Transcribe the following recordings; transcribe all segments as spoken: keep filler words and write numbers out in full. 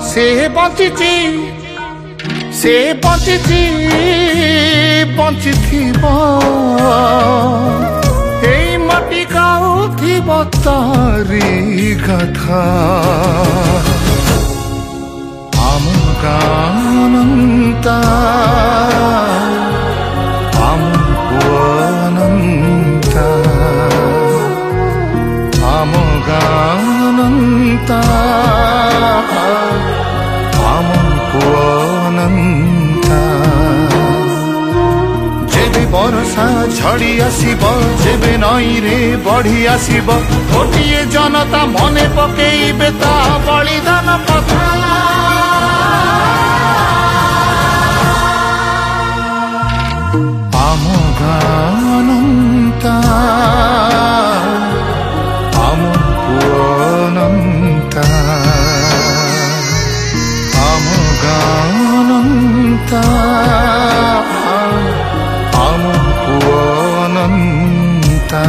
से बंचिची से बंचिची बंचिथिबा एई माटी गाउथिबा तारी गाथा आमुका अनंता आमुको अनंता आमुका अनंता आमुको अनंता जेबे बरसा झड़ी आसीब जेबे नई रे बढ़ी आसीब गोटिए जनता मने पकेइबे ता बलिदान पथा आमुका अनंता आमुको अनंता आमुका अनंता आमुको अनंता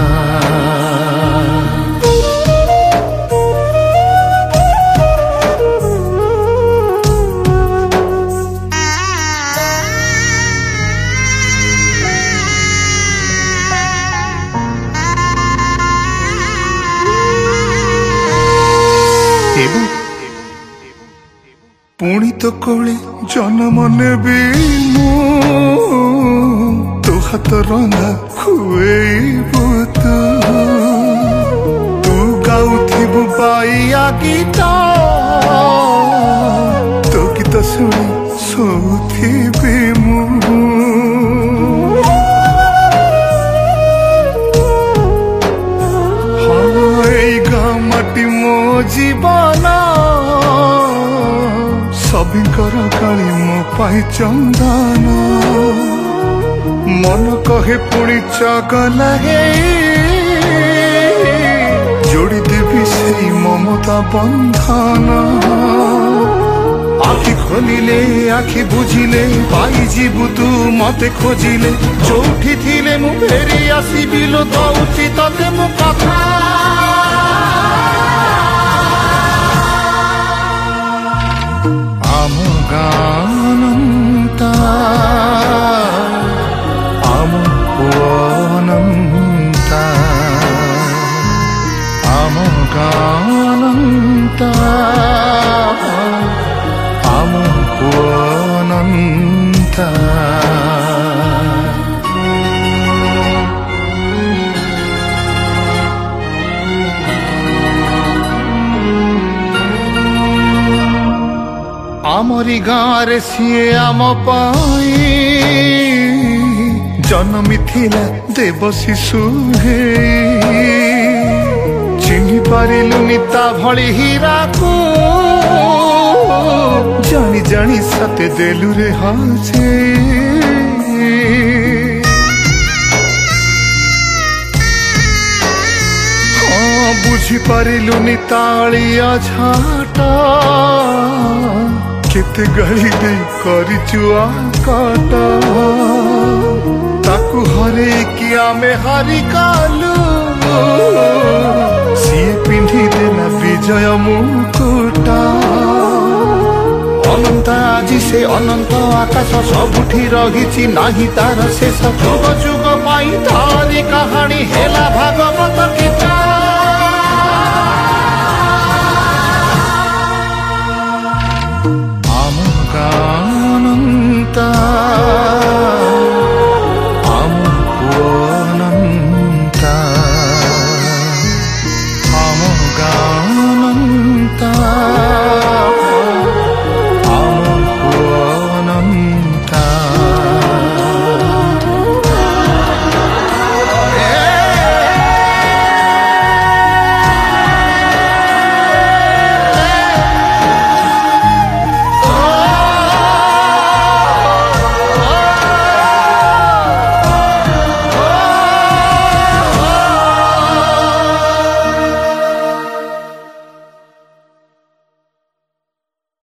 पुणी तो कोले जन्म नेबी मु तो हाथ रंधा खुएबु तू तू गाउथिबु बाइया गीत तो गीत शुणी सोथिबी मु हाँ एई गाँ माटी मो जीवन सबिंकर काली मो पाई चंदन मन कहे पुणी चगला जोड़ी देवी से ममता बंधन आखि खोलिले आखि बुझिले पाई जीवु तू मते खोजिले जोठी थिले मु फेरी आसीबि लो दउची तते मु कथा आमुका अनंता आमुको अनंता आमुका अनंता आमुको अनंता आमरी गाँव रे सीए आम पाई जन्मी थिला देव शिशु हे चिन्हि पारिलुनि ता भली हीरा को जानी जानी सते देलु रे हाजे हाँ बुझी पारिलुनि तालिया झाटा केते गली दे करिचुआ काटा ताकू हरे किया में हरि कालू सीए पिंधी देना विजय मुकुटा अनंता आजी से अनंत आकाश सबुठी रहिछि नाही तार शेष जुग जुग पाई तारी कहानी हेला भागवत गीता अनंता आमुको अनंता आमुका अनंता